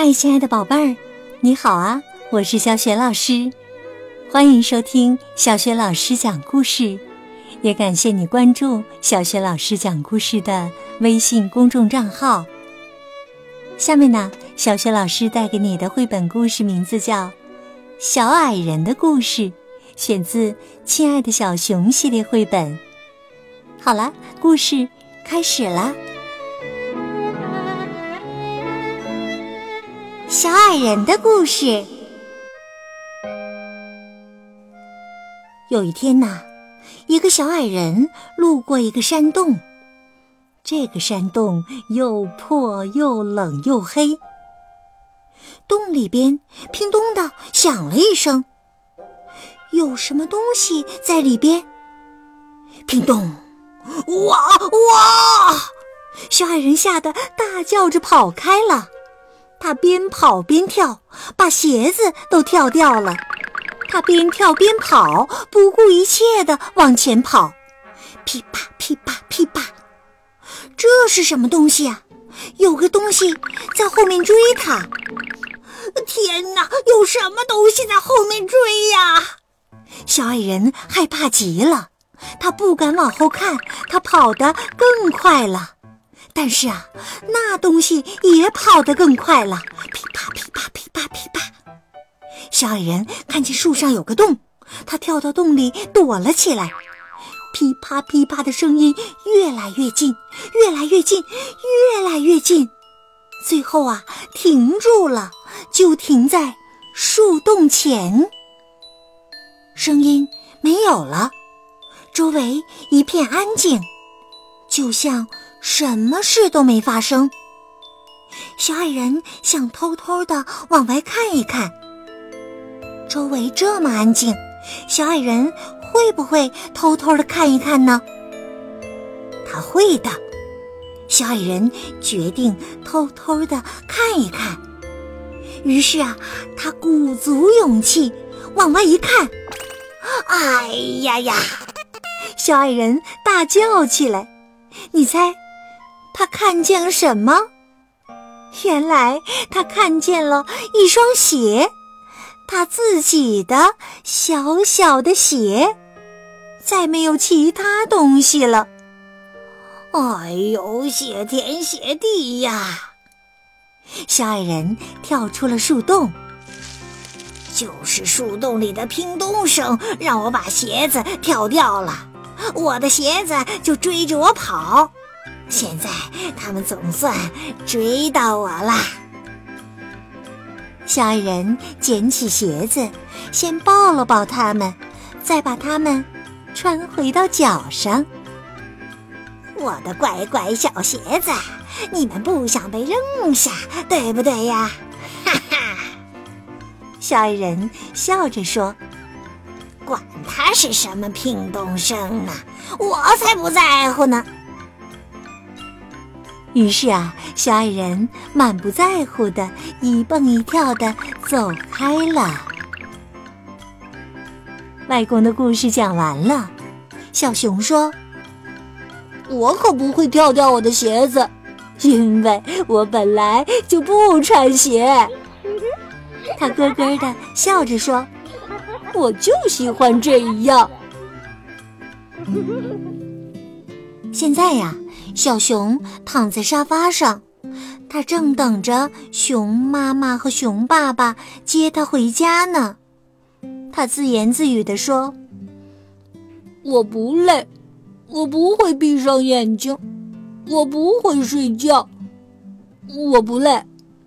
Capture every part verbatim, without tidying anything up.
嗨，亲爱的宝贝儿，你好啊，我是小雪老师，欢迎收听小雪老师讲故事，也感谢你关注小雪老师讲故事的微信公众账号。下面呢，小雪老师带给你的绘本故事名字叫《小矮人的故事》，选自《亲爱的小熊》系列绘本。好了，故事开始啦。 小矮人的故事。有一天呐，一个小矮人路过一个山洞，这个山洞又破又冷又黑，洞里边乒咚的响了一声，有什么东西在里边？乒咚，哇哇！小矮人吓得大叫着跑开了。他边跑边跳，把鞋子都跳掉了。他边跳边跑，不顾一切地往前跑，噼啪噼啪噼啪。这是什么东西啊？有个东西在后面追他。天哪，有什么东西在后面追呀？小矮人害怕极了，他不敢往后看，他跑得更快了。但是啊，那东西也跑得更快了，噼啪噼啪噼啪噼啪。小矮人看见树上有个洞，他跳到洞里躲了起来。噼啪噼啪的声音越来越近，越来越近，越来越近，最后啊，停住了，就停在树洞前。声音没有了，周围一片安静，就像什么事都没发生。小矮人想偷偷地往外看一看，周围这么安静，小矮人会不会偷偷地看一看呢？他会的。小矮人决定偷偷地看一看。于是啊，他鼓足勇气往外一看，哎呀呀！小矮人大叫起来。你猜他看见了什么？原来他看见了一双鞋，他自己的小小的鞋，再没有其他东西了。哎呦，谢天谢地呀！小矮人跳出了树洞，就是树洞里的乒咚声让我把鞋子跳掉了，我的鞋子就追着我跑，现在他们总算追到我啦。小矮人捡起鞋子，先抱了抱他们，再把他们穿回到脚上。我的乖乖小鞋子，你们不想被扔下，对不对呀？哈哈！小矮人笑着说，管他是什么乒咚声呢，我才不在乎呢。于是啊，小矮人满不在乎的一蹦一跳的走开了。外公的故事讲完了，小熊说，我可不会跳掉我的鞋子，因为我本来就不穿鞋。他咯咯的笑着说，我就喜欢这样。现在呀，小熊躺在沙发上，他正等着熊妈妈和熊爸爸接他回家呢。他自言自语地说，我不累，我不会闭上眼睛，我不会睡觉，我不累。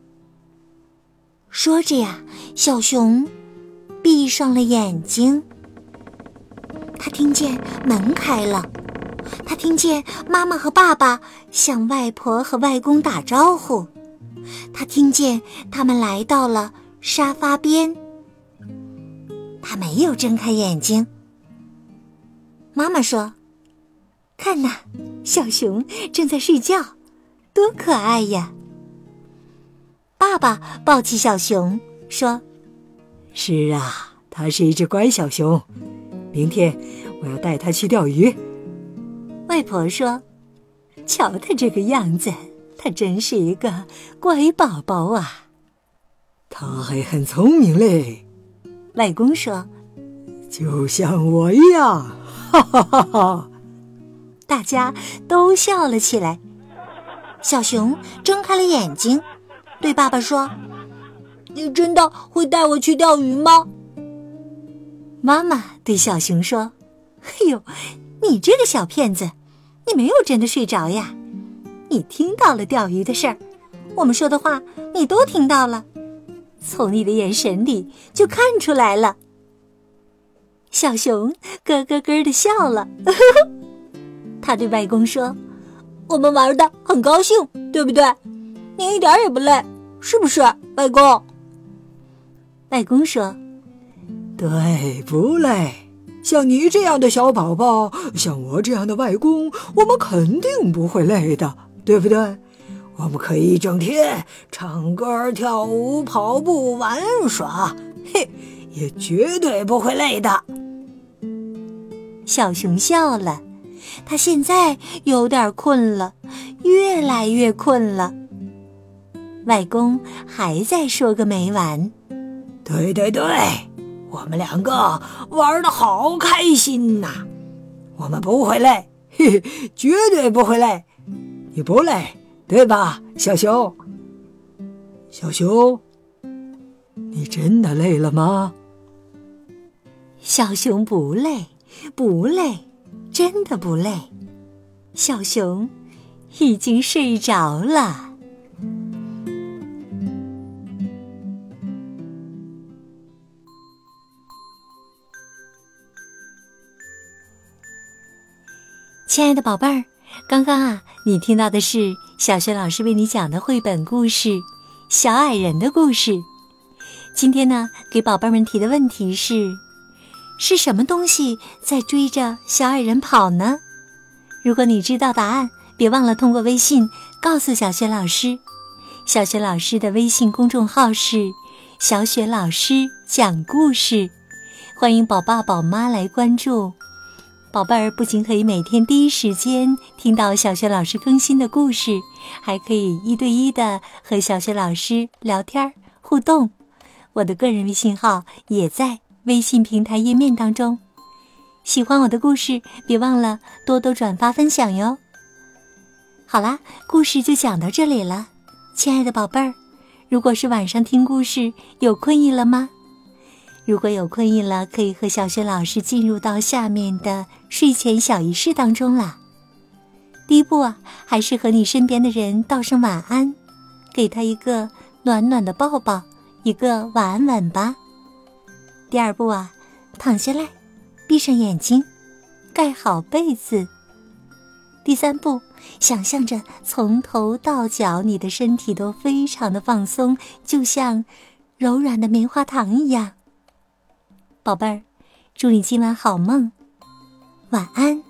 说着呀，小熊闭上了眼睛。他听见门开了，他听见妈妈和爸爸向外婆和外公打招呼，他听见他们来到了沙发边。他没有睁开眼睛。妈妈说，看呐，小熊正在睡觉，多可爱呀。爸爸抱起小熊说， 是啊，它是一只乖小熊，明天我要带它去钓鱼。 外婆说，瞧他这个样子，他真是一个乖宝宝啊。 他还很聪明嘞。 外公说， 就像我一样，哈哈哈哈！ 大家都笑了起来。小熊睁开了眼睛，对爸爸说，你真的会带我去钓鱼吗？妈妈对小熊说，哎呦，你这个小骗子，你没有真的睡着呀，你听到了钓鱼的事儿，我们说的话你都听到了，从你的眼神里就看出来了。小熊咯咯咯地笑了，呵呵，他对外公说，我们玩得很高兴，对不对？你一点也不累，是不是，外公？外公说， 对，不累。像你这样的小宝宝，像我这样的外公，我们肯定不会累的，对不对？我们可以一整天唱歌、跳舞、跑步、玩耍，嘿，也绝对不会累的。 小熊笑了，他现在有点困了，越来越困了。外公还在说个没完。 对对对，我们两个玩得好开心呐！我们不会累，嘿嘿，绝对不会累。你不累，对吧，小熊？小熊，你真的累了吗？ 小熊不累，不累，真的不累。小熊已经睡着了。亲爱的宝贝儿，刚刚啊，你听到的是小学老师为你讲的绘本故事《小矮人的故事》。今天呢，给宝贝们提的问题是：是什么东西在追着小矮人跑呢？如果你知道答案，别忘了通过微信告诉小学老师。小学老师的微信公众号是小雪老师讲故事，欢迎宝爸宝妈来关注。宝贝儿不仅可以每天第一时间听到小学老师更新的故事，还可以一对一的和小学老师聊天互动。我的个人微信号也在微信平台页面当中。喜欢我的故事，别忘了多多转发分享哟。好啦，故事就讲到这里了。亲爱的宝贝儿，如果是晚上听故事，有困意了吗？如果有困意了，可以和小雪老师进入到下面的睡前小仪式当中啦。第一步啊，还是和你身边的人道声晚安，给他一个暖暖的抱抱，一个晚安吻吧。第二步啊，躺下来，闭上眼睛，盖好被子。第三步，想象着从头到脚你的身体都非常的放松，就像柔软的棉花糖一样。宝贝儿，祝你今晚好梦，晚安。